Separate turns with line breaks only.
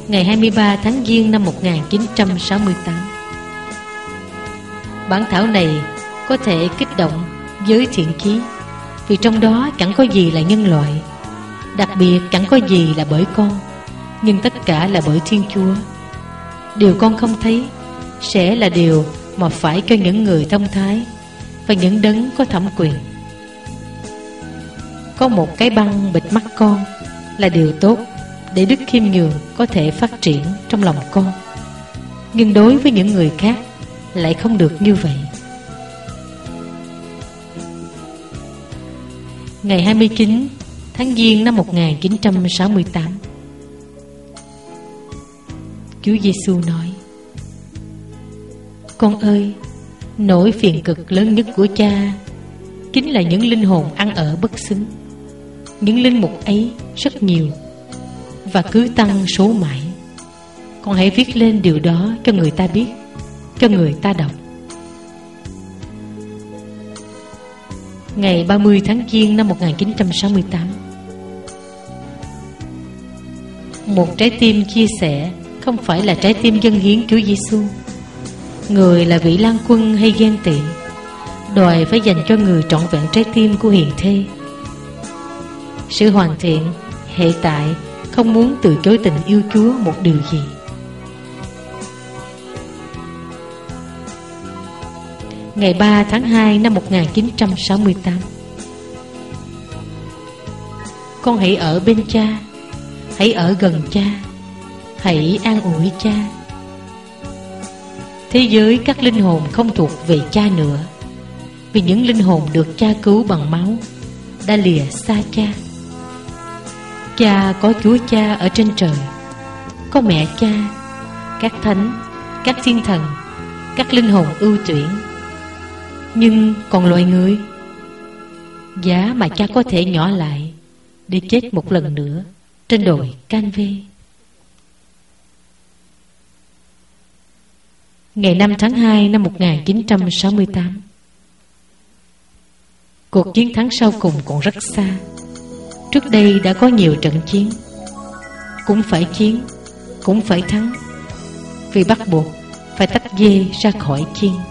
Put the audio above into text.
ngày 23 tháng Giêng năm 1968. Bản thảo này có thể kích động giới thiện chí, vì trong đó chẳng có gì là nhân loại, đặc biệt chẳng có gì là bởi con, nhưng tất cả là bởi Thiên Chúa. Điều con không thấy sẽ là điều mà phải cho những người thông thái và những đấng có thẩm quyền. Có một cái băng bịt mắt con là điều tốt để đức khiêm nhường có thể phát triển trong lòng con, nhưng đối với những người khác lại không được như vậy. Ngày 29 tháng Giêng năm 1968, Chúa Giêsu nói: Con ơi, nỗi phiền cực lớn nhất của Cha chính là những linh hồn ăn ở bất xứng. Những linh mục ấy rất nhiều và cứ tăng số mãi. Con hãy viết lên điều đó cho người ta biết, cho người ta đọc. Ngày 30 tháng Giêng năm 1968, một trái tim chia sẻ không phải là trái tim dâng hiến Chúa Giêsu. Người là vị lang quân hay ghen tị, đòi phải dành cho người trọn vẹn trái tim của hiền thê. Sự hoàn thiện hệ tại không muốn từ chối tình yêu Chúa một điều gì. Ngày 3 tháng 2 năm 1968, con hãy ở bên Cha, hãy ở gần Cha, hãy an ủi Cha. Thế giới các linh hồn không thuộc về Cha nữa, vì những linh hồn được Cha cứu bằng máu đã lìa xa Cha. Cha có Chúa Cha ở trên trời, có mẹ Cha, các thánh, các thiên thần, các linh hồn ưu tuyển. Nhưng còn loài người, giá mà Cha có thể nhỏ lại để chết một lần nữa trên đồi Can-vê. Ngày 5 tháng 2 năm 1968, cuộc chiến thắng sau cùng còn rất xa. Trước đây đã có nhiều trận chiến, cũng phải chiến, cũng phải thắng, vì bắt buộc phải tách dê ra khỏi chiên.